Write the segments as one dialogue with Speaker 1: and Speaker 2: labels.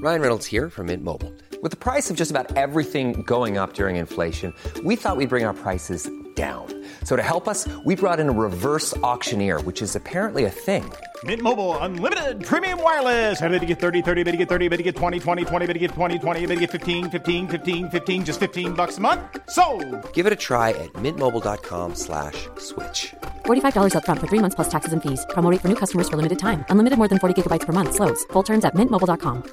Speaker 1: Ryan Reynolds here from Mint Mobile. With the price of just about everything going up during inflation, we thought we'd bring our prices down. So to help us, we brought in a reverse auctioneer, which is apparently a thing.
Speaker 2: Mint Mobile Unlimited Premium Wireless. How to get 30, 30, bit to get 30, bit to get 20, 20, 20, bit to get 20, 20, bit to get 15, 15, 15, 15, just $15 a month? Sold!
Speaker 1: Give it a try at mintmobile.com/switch.
Speaker 3: $45 up front for 3 months plus taxes and fees. Promo rate for new customers for limited time. Unlimited more than 40 gigabytes per month. Slows full terms at mintmobile.com.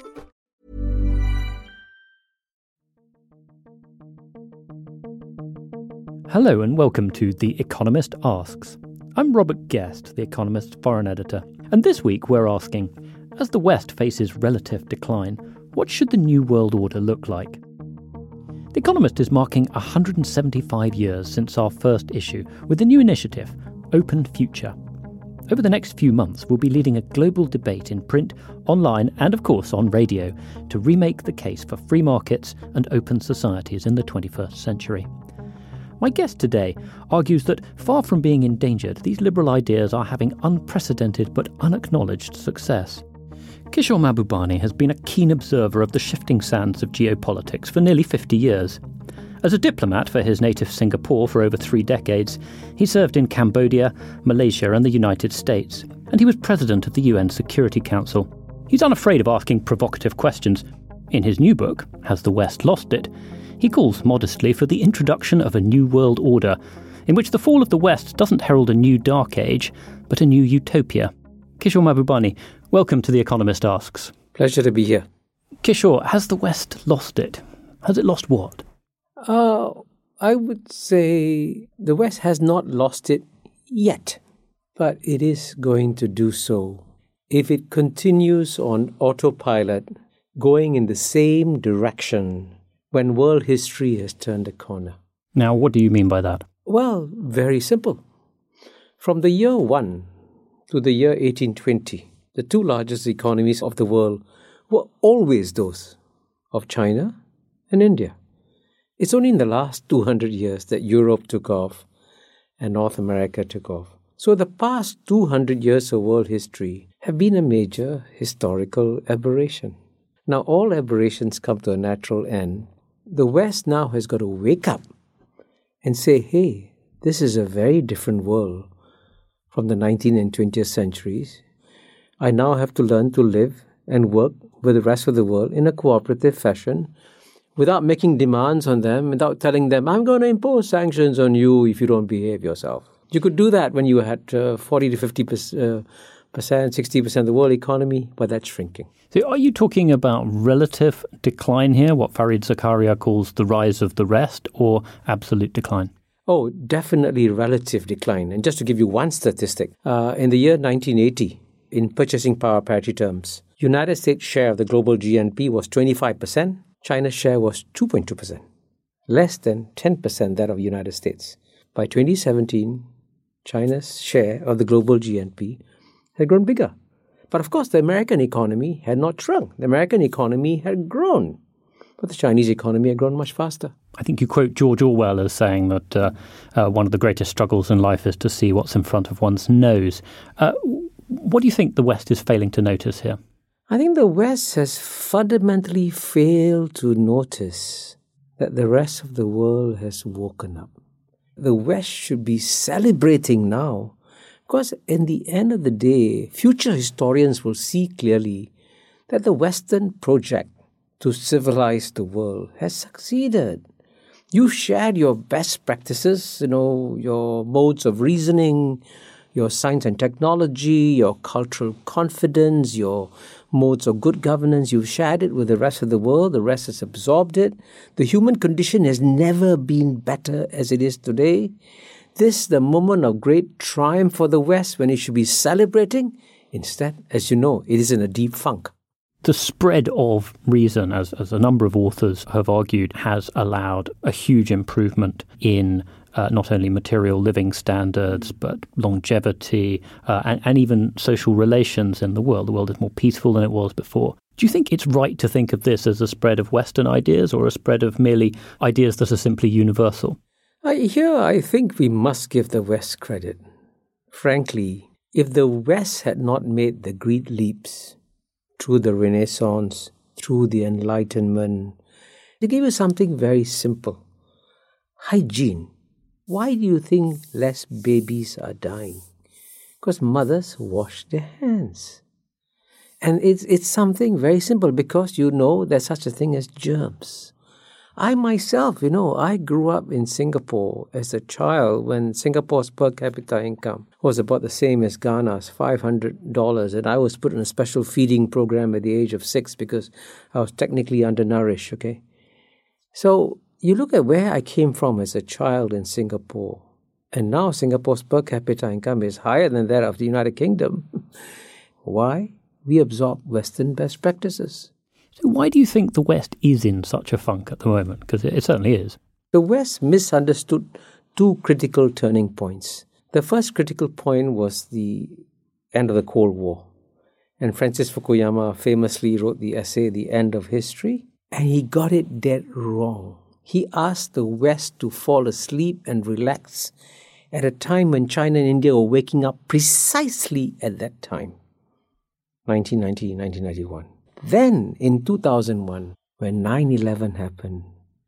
Speaker 4: Hello and welcome to The Economist Asks. I'm Robert Guest, The Economist's foreign editor, and this week we're asking, as the West faces relative decline, what should the New World Order look like? The Economist is marking 175 years since our first issue with a new initiative, Open Future. Over the next few months, we'll be leading a global debate in print, online, and of course on radio to remake the case for free markets and open societies in the 21st century. My guest today argues that, far from being endangered, these liberal ideas are having unprecedented but unacknowledged success. Kishore Mahbubani has been a keen observer of the shifting sands of geopolitics for nearly 50 years. As a diplomat for his native Singapore for over 3 decades, he served in Cambodia, Malaysia and the United States, and he was president of the UN Security Council. He's unafraid of asking provocative questions. In his new book, Has the West Lost It?, he calls modestly for the introduction of a new world order, in which the fall of the West doesn't herald a new dark age, but a new utopia. Kishore Mahbubani, welcome to The Economist Asks.
Speaker 5: Pleasure to be here.
Speaker 4: Kishore, has the West lost it? Has it lost what?
Speaker 5: I would say the West has not lost it yet, but it is going to do so if it continues on autopilot, going in the same direction when world history has turned a corner.
Speaker 4: Now, what do you mean by that?
Speaker 5: Well, very simple. From the year 1 to the year 1820, the two largest economies of the world were always those of China and India. It's only in the last 200 years that Europe took off and North America took off. So the past 200 years of world history have been a major historical aberration. Now all aberrations come to a natural end. The West now has got to wake up and say, hey, this is a very different world from the 19th and 20th centuries. I now have to learn to live and work with the rest of the world in a cooperative fashion without making demands on them, without telling them, I'm going to impose sanctions on you if you don't behave yourself. You could do that when you had 40 to 50%, 60% of the world economy, but that's shrinking.
Speaker 4: So are you talking about relative decline here, what Fareed Zakaria calls the rise of the rest, or absolute decline?
Speaker 5: Oh, definitely relative decline. And just to give you one statistic, in the year 1980, in purchasing power parity terms, United States' share of the global GNP was 25%, China's share was 2.2%, less than 10% that of the United States. By 2017, China's share of the global GNP had grown bigger. But of course, the American economy had not shrunk. The American economy had grown. But the Chinese economy had grown much faster.
Speaker 4: I think you quote George Orwell as saying that one of the greatest struggles in life is to see what's in front of one's nose. What do you think the West is failing to notice here?
Speaker 5: I think the West has fundamentally failed to notice that the rest of the world has woken up. The West should be celebrating now. Because in the end of the day, future historians will see clearly that the Western project to civilize the world has succeeded. You've shared your best practices, your modes of reasoning, your science and technology, your cultural confidence, your modes of good governance. You've shared it with the rest of the world. The rest has absorbed it. The human condition has never been better as it is today. This is the moment of great triumph for the West when it should be celebrating. Instead, as you know, it is in a deep funk.
Speaker 4: The spread of reason, as a number of authors have argued, has allowed a huge improvement in not only material living standards, but longevity and even social relations in the world. The world is more peaceful than it was before. Do you think it's right to think of this as a spread of Western ideas or a spread of merely ideas that are simply universal?
Speaker 5: Here, I think we must give the West credit. Frankly, if the West had not made the great leaps through the Renaissance, through the Enlightenment. They gave us something very simple. Hygiene. Why do you think less babies are dying? Because mothers wash their hands. And it's something very simple because you know there's such a thing as germs. I myself, I grew up in Singapore as a child when Singapore's per capita income was about the same as Ghana's, $500. And I was put in a special feeding program at the age of 6 because I was technically undernourished, okay? So you look at where I came from as a child in Singapore, and now Singapore's per capita income is higher than that of the United Kingdom. Why? We absorb Western best practices.
Speaker 4: So why do you think the West is in such a funk at the moment? Because it certainly is.
Speaker 5: The West misunderstood two critical turning points. The first critical point was the end of the Cold War. And Francis Fukuyama famously wrote the essay, The End of History, and he got it dead wrong. He asked the West to fall asleep and relax at a time when China and India were waking up precisely at that time, 1990, 1991. Then, in 2001, when 9/11 happened,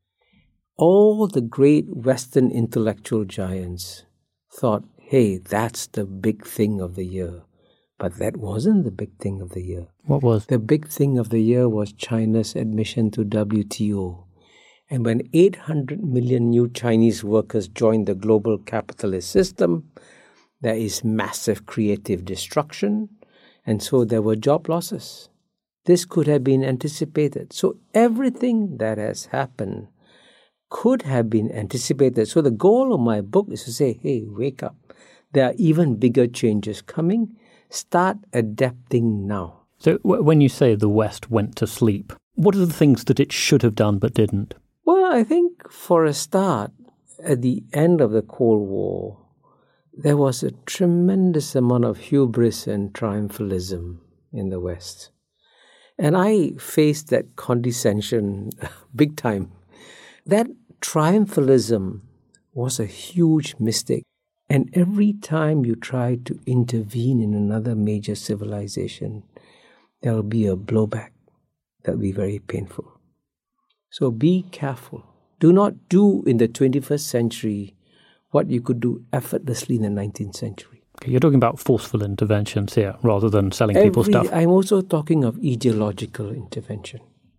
Speaker 5: all the great Western intellectual giants thought, hey, that's the big thing of the year. But that wasn't the big thing of the year.
Speaker 4: What was?
Speaker 5: The big thing of the year was China's admission to WTO. And when 800 million new Chinese workers joined the global capitalist system, there is massive creative destruction, and so there were job losses. This could have been anticipated. So everything that has happened could have been anticipated. So the goal of my book is to say, hey, wake up. There are even bigger changes coming. Start adapting now.
Speaker 4: So when you say the West went to sleep, what are the things that it should have done but didn't?
Speaker 5: Well, I think for a start, at the end of the Cold War, there was a tremendous amount of hubris and triumphalism in the West. And I faced that condescension big time. That triumphalism was a huge mistake. And every time you try to intervene in another major civilization, there will be a blowback that will be very painful. So be careful. Do not do in the 21st century what you could do effortlessly in the 19th century.
Speaker 4: Okay, you're talking about forceful interventions here rather than selling people stuff.
Speaker 5: I'm also talking of ideological intervention.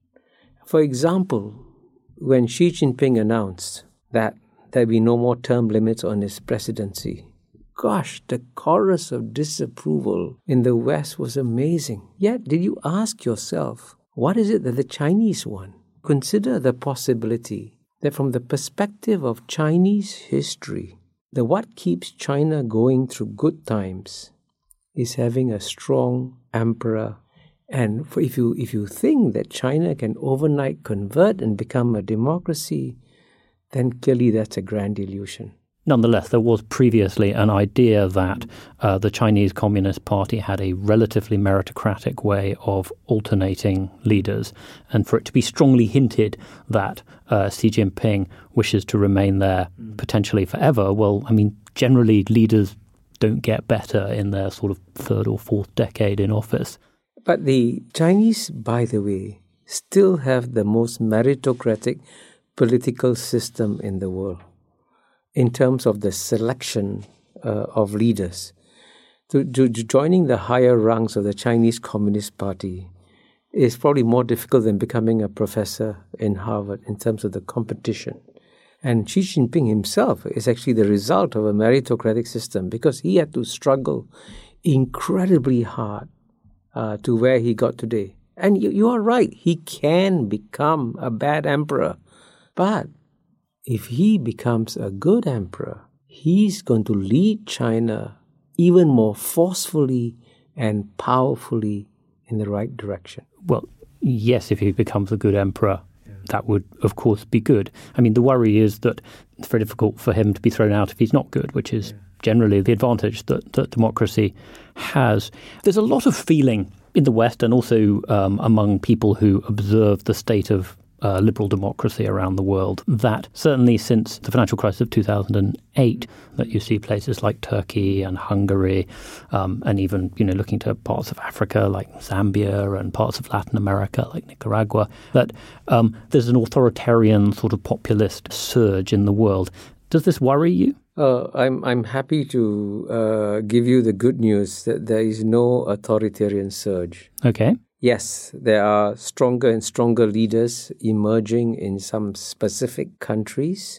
Speaker 5: For example, when Xi Jinping announced that there be no more term limits on his presidency, gosh, the chorus of disapproval in the West was amazing. Yet, did you ask yourself, what is it that the Chinese want? Consider the possibility that from the perspective of Chinese history, that what keeps China going through good times is having a strong emperor. And if you think that China can overnight convert and become a democracy, then clearly that's a grand illusion.
Speaker 4: Nonetheless, there was previously an idea that the Chinese Communist Party had a relatively meritocratic way of alternating leaders, and for it to be strongly hinted that Xi Jinping wishes to remain there potentially forever, well, I mean, generally leaders don't get better in their sort of third or fourth decade in office.
Speaker 5: But the Chinese, by the way, still have the most meritocratic political system in the world in terms of the selection of leaders. Joining the higher rungs of the Chinese Communist Party is probably more difficult than becoming a professor in Harvard in terms of the competition. And Xi Jinping himself is actually the result of a meritocratic system because he had to struggle incredibly hard to where he got today. And you are right, he can become a bad emperor. But if he becomes a good emperor, he's going to lead China even more forcefully and powerfully in the right direction.
Speaker 4: Well, yes, if he becomes a good emperor, that would, of course, be good. I mean, the worry is that it's very difficult for him to be thrown out if he's not good, which is generally the advantage that democracy has. There's a lot of feeling in the West and also among people who observe the state of liberal democracy around the world, that certainly since the financial crisis of 2008, that you see places like Turkey and Hungary, and even, looking to parts of Africa like Zambia and parts of Latin America like Nicaragua, that there's an authoritarian sort of populist surge in the world. Does this worry you?
Speaker 5: I'm happy to give you the good news that there is no authoritarian surge.
Speaker 4: Okay.
Speaker 5: Yes, there are stronger and stronger leaders emerging in some specific countries,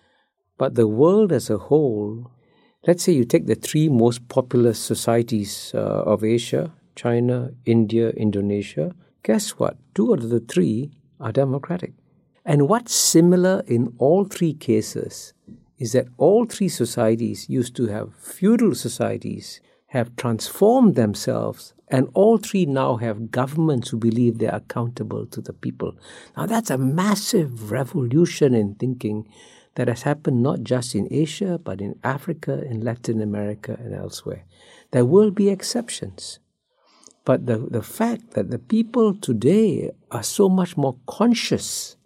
Speaker 5: but the world as a whole, let's say you take the three most populous societies of Asia, China, India, Indonesia, guess what? 2 out of the 3 are democratic. And what's similar in all 3 cases is that all 3 societies used to have feudal societies, have transformed themselves, and all 3 now have governments who believe they're accountable to the people. Now that's a massive revolution in thinking that has happened not just in Asia, but in Africa, in Latin America, and elsewhere. There will be exceptions. But the fact that the people today are so much more conscious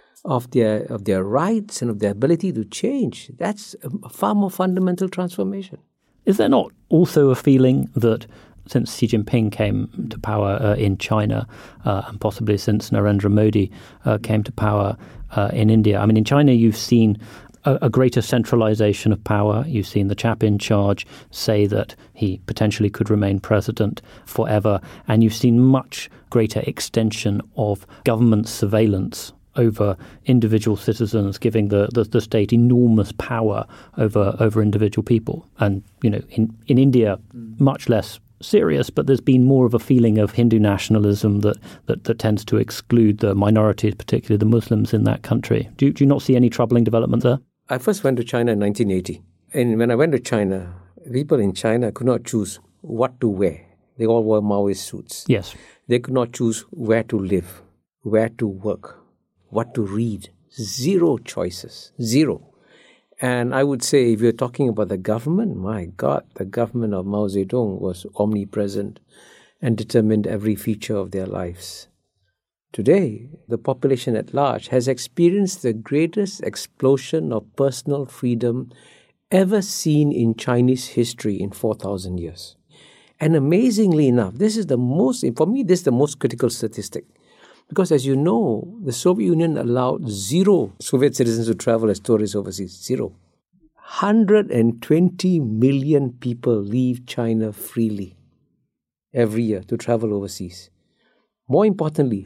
Speaker 5: of their rights and of their ability to change, that's a far more fundamental transformation.
Speaker 4: Is there not also a feeling that since Xi Jinping came to power in China, and possibly since Narendra Modi came to power in India, I mean, in China you've seen a greater centralization of power. You've seen the chap in charge say that he potentially could remain president forever, and you've seen much greater extension of government surveillance over individual citizens, giving the state enormous power over individual people. And, in India, much less serious, but there's been more of a feeling of Hindu nationalism that tends to exclude the minorities, particularly the Muslims in that country. Do you not see any troubling development there?
Speaker 5: I first went to China in 1980. And when I went to China, people in China could not choose what to wear. They all wore Maoist suits.
Speaker 4: Yes.
Speaker 5: They could not choose where to live, where to work, what to read. 0 choices. 0. And I would say, if you're talking about the government, my God, the government of Mao Zedong was omnipresent and determined every feature of their lives. Today, the population at large has experienced the greatest explosion of personal freedom ever seen in Chinese history in 4,000 years. And amazingly enough, for me, this is the most critical statistic. Because as you know, the Soviet Union allowed 0 Soviet citizens to travel as tourists overseas. 0. 120 million people leave China freely every year to travel overseas. More importantly,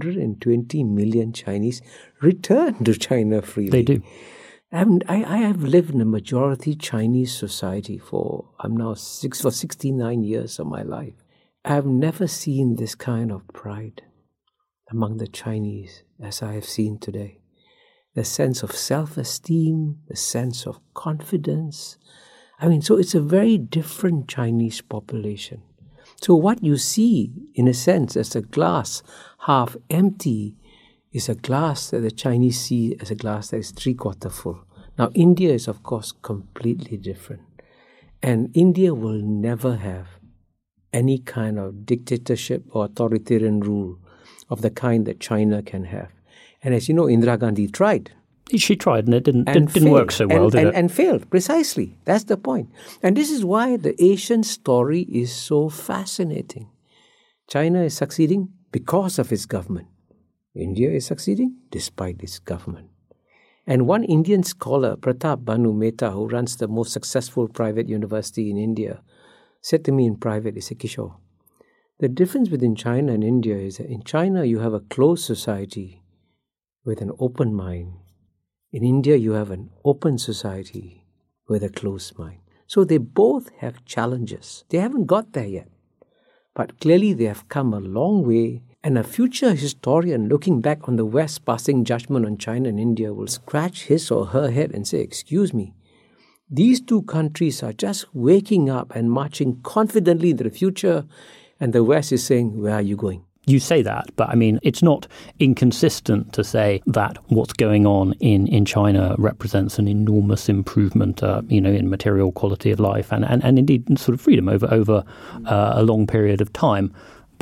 Speaker 5: 120 million Chinese return to China freely.
Speaker 4: They do.
Speaker 5: And I have lived in a majority Chinese society I'm now for 69 years of my life. I have never seen this kind of pride among the Chinese as I have seen today. The sense of self-esteem, the sense of confidence. So it's a very different Chinese population. So what you see, in a sense, as a glass half empty is a glass that the Chinese see as a glass that is 3/4 full. Now, India is, of course, completely different. And India will never have any kind of dictatorship or authoritarian rule of the kind that China can have. And as you know, Indira Gandhi tried.
Speaker 4: She tried, and it didn't work so well, did it?
Speaker 5: And failed, precisely. That's the point. And this is why the Asian story is so fascinating. China is succeeding because of its government. India is succeeding despite its government. And one Indian scholar, Pratap Bhanu Mehta, who runs the most successful private university in India, said to me in private, he said, Kishore, the difference between China and India is that in China you have a closed society with an open mind. In India you have an open society with a closed mind. So they both have challenges. They haven't got there yet. But clearly they have come a long way. And a future historian looking back on the West passing judgment on China and India will scratch his or her head and say, excuse me, these 2 countries are just waking up and marching confidently into the future, and the West is saying, where are you going?
Speaker 4: You say that, but it's not inconsistent to say that what's going on in China represents an enormous improvement, in material quality of life and indeed sort of freedom over a long period of time.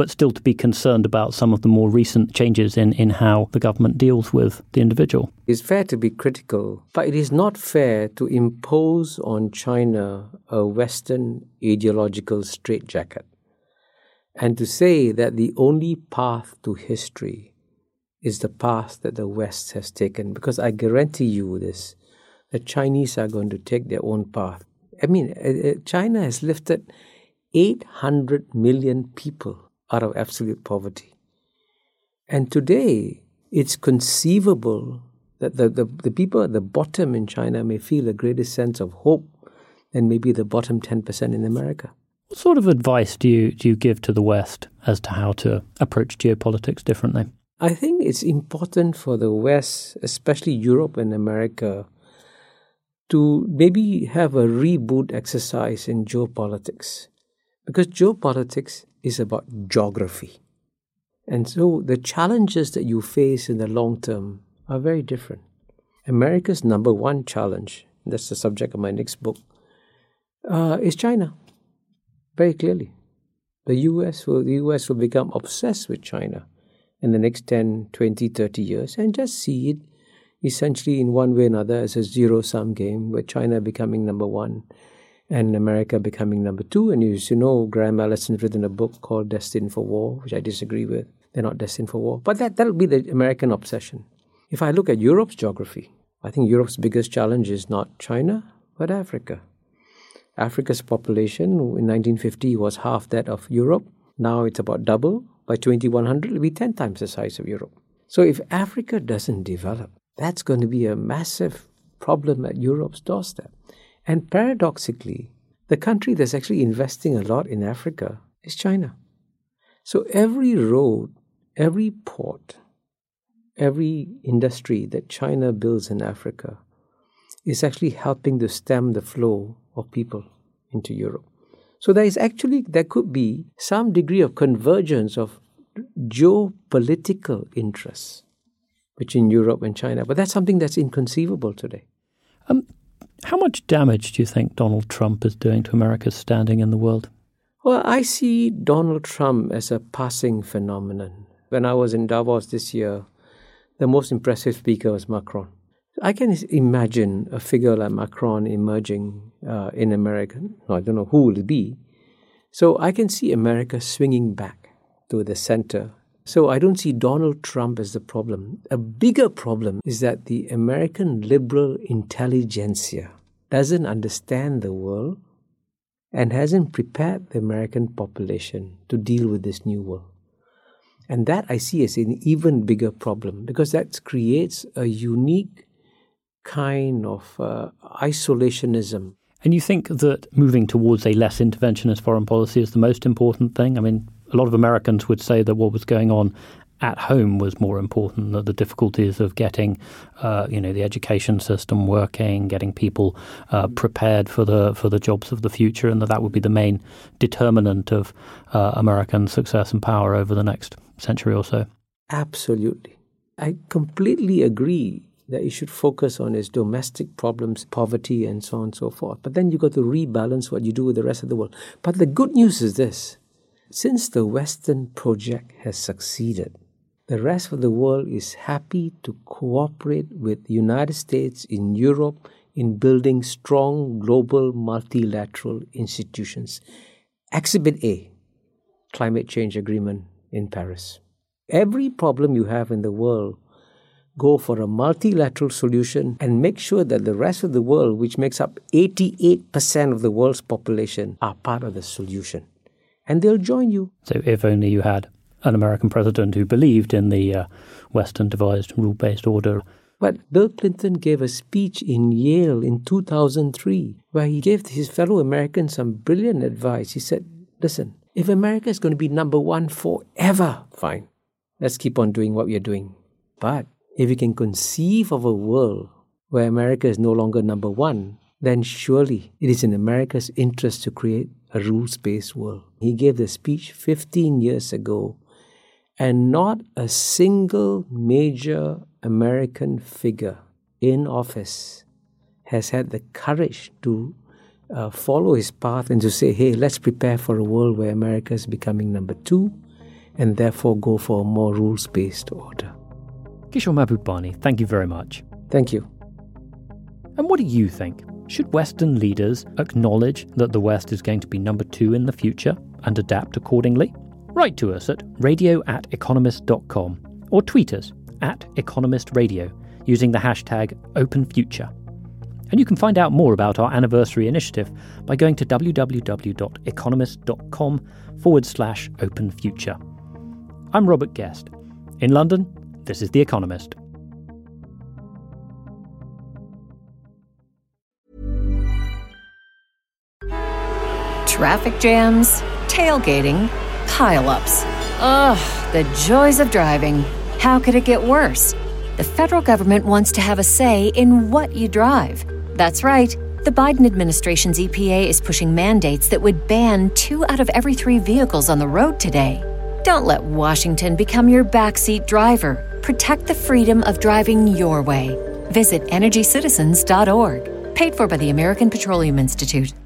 Speaker 4: but still to be concerned about some of the more recent changes in how the government deals with the individual.
Speaker 5: It's fair to be critical, but it is not fair to impose on China a Western ideological straitjacket and to say that the only path to history is the path that the West has taken. Because I guarantee you this, the Chinese are going to take their own path. I mean, China has lifted 800 million people out of absolute poverty. And today, it's conceivable that the people at the bottom in China may feel the greatest sense of hope than maybe the bottom 10% in America.
Speaker 4: What sort of advice do you give to the West as to how to approach geopolitics differently?
Speaker 5: I think it's important for the West, especially Europe and America, to maybe have a reboot exercise in geopolitics. Because geopolitics is about geography. And so the challenges that you face in the long term are very different. America's number one challenge, that's the subject of my next book, is China. Very clearly. The US will become obsessed with China in the next 10, 20, 30 years and just see it essentially in one way or another as a zero-sum game with China becoming number one and America becoming number two. And as you know, Graham Allison's written a book called Destined for War, which I disagree with. They're not destined for war. But that'll be the American obsession. If I look at Europe's geography, I think Europe's biggest challenge is not China, but Africa. Africa's population in 1950 was half that of Europe. Now it's about double. By 2100, it'll be 10 times the size of Europe. So if Africa doesn't develop, that's going to be a massive problem at Europe's doorstep. And paradoxically, the country that's actually investing a lot in Africa is China. So every road, every port, every industry that China builds in Africa is actually helping to stem the flow of people into Europe. So there could be some degree of convergence of geopolitical interests between Europe and China. But that's something that's inconceivable today.
Speaker 4: How much damage do you think Donald Trump is doing to America's standing in the world?
Speaker 5: Well, I see Donald Trump as a passing phenomenon. When I was in Davos this year, the most impressive speaker was Macron. I can imagine a figure like Macron emerging in America. No, I don't know who will it be. So I can see America swinging back to the center. So I don't see Donald Trump as the problem. A bigger problem is that the American liberal intelligentsia doesn't understand the world and hasn't prepared the American population to deal with this new world. And that I see as an even bigger problem because that creates a unique kind of isolationism.
Speaker 4: And you think that moving towards a less interventionist foreign policy is the most important thing? I mean, a lot of Americans would say that what was going on at home was more important, that the difficulties of getting, the education system working, getting people prepared for the jobs of the future, and that would be the main determinant of American success and power over the next century or so.
Speaker 5: Absolutely. I completely agree that you should focus on its domestic problems, poverty, and so on and so forth. But then you've got to rebalance what you do with the rest of the world. But the good news is this. Since the Western project has succeeded, the rest of the world is happy to cooperate with the United States in Europe in building strong global multilateral institutions. Exhibit A, climate change agreement in Paris. Every problem you have in the world, go for a multilateral solution and make sure that the rest of the world, which makes up 88% of the world's population, are part of the solution. And they'll join you.
Speaker 4: So if only you had an American president who believed in the Western-devised rule-based order.
Speaker 5: But Bill Clinton gave a speech in Yale in 2003 where he gave his fellow Americans some brilliant advice. He said, listen, if America is going to be number one forever, fine, let's keep on doing what we are doing. But if we can conceive of a world where America is no longer number one, then surely it is in America's interest to create a rules-based world. He gave the speech 15 years ago, and not a single major American figure in office has had the courage to follow his path and to say, hey, let's prepare for a world where America is becoming number two and therefore go for a more rules-based order.
Speaker 4: Kishore Mahbubani, thank you very much.
Speaker 5: Thank you.
Speaker 4: And what do you think? Should Western leaders acknowledge that the West is going to be number 2 in the future and adapt accordingly? Write to us at radio@economist.com or tweet us @economistradio using the hashtag OpenFuture. And you can find out more about our anniversary initiative by going to www.economist.com/openfuture. I'm Robert Guest. In London, this is The Economist.
Speaker 6: Traffic jams, tailgating, pile-ups. Ugh, the joys of driving. How could it get worse? The federal government wants to have a say in what you drive. That's right. The Biden administration's EPA is pushing mandates that would ban 2 out of every 3 vehicles on the road today. Don't let Washington become your backseat driver. Protect the freedom of driving your way. Visit EnergyCitizens.org. Paid for by the American Petroleum Institute.